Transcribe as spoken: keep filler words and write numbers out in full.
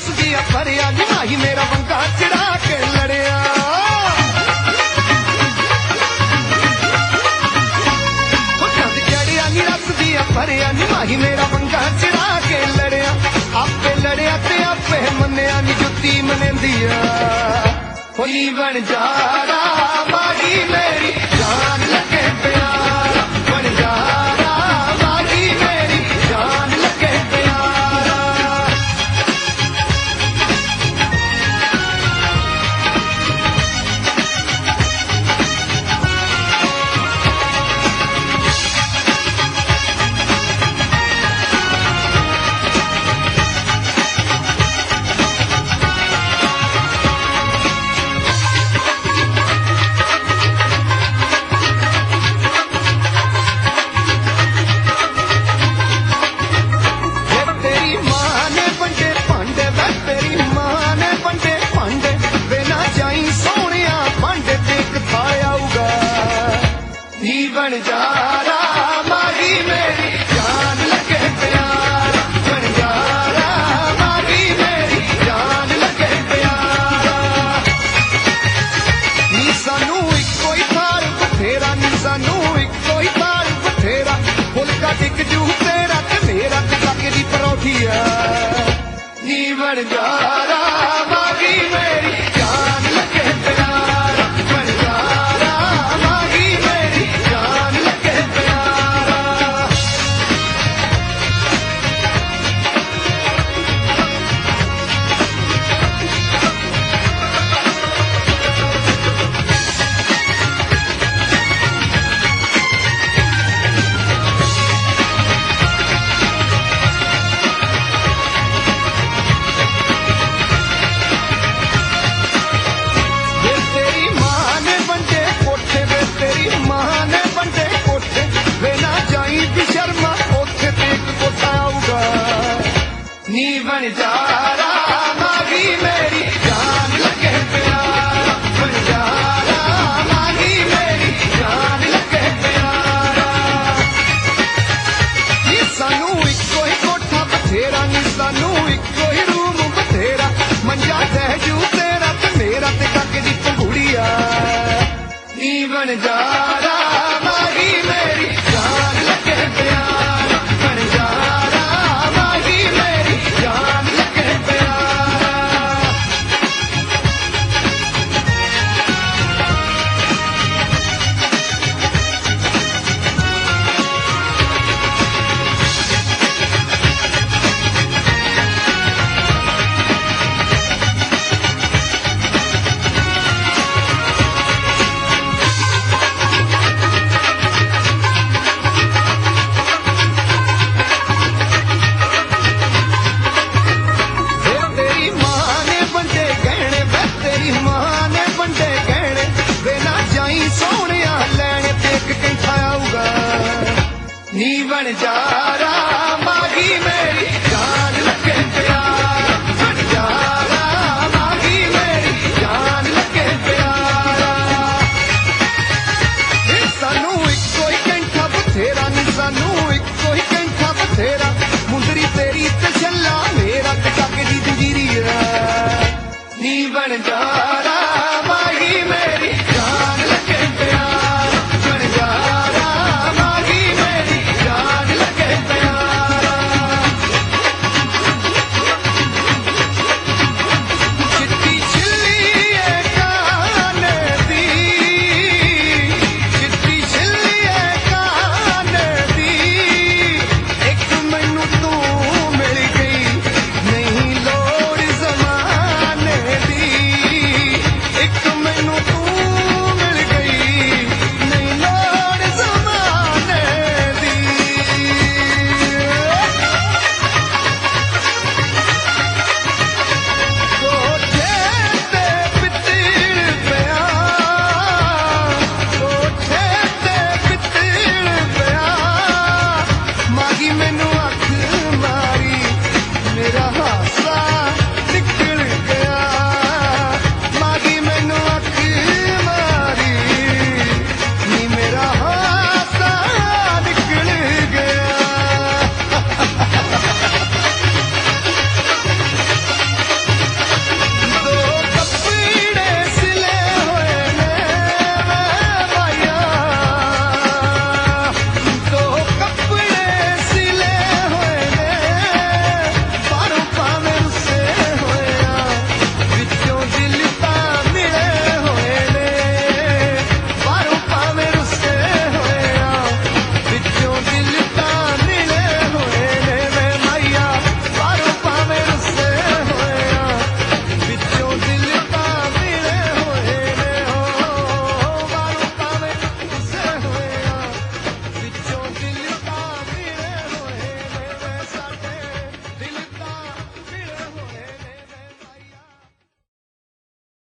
रसदिया भरिया नी माही मेरा वंगा चढ़ा के लड़िया चढ़िया नी रसदिया भरिया नी माही मेरा वंगा चढ़ा के लड़िया आपे लड़िया ते आपे मनिया नी जुत्ती मनेंदिया होली बन जारा मागी मेरी जान लगे प्यारा बन जारा मागी मेरी जान लगे प्यारा बन जारा मागी मेरी जान लगे प्यारा बन जारा मागी मेरी जान लगे प्यारा नी सानू इको ही थाल बथेरा नी सानू इको ही थाल बथेरा फुलका टिक जू तेरा ते मेरा ते काके दी परौठिया नी बन जारा मागी मेरी जान लगे प्यारा बन जारा मागी मेरी जान लगे प्यारा नी बन जारा मागी मेरी जान लगे प्यारा बन जारा मागी मेरी जान लगे प्यारा नी सानू इको ही कोठा बथेरा नी सानू इको ही रूम बथेरा मंजा सहजू तेरा ते मेरा ते काके दी पंगुड़िया नी बन जारा मागी मेरी जान लगे प्यारा बन जारा मागी मेरी जान लगे प्यारा नी बन जारा मागी मेरी जान लगे प्यारा बन जारा मागी मेरी जान लगे प्यारा सानू इको ही घंटा बथेरा नी सानू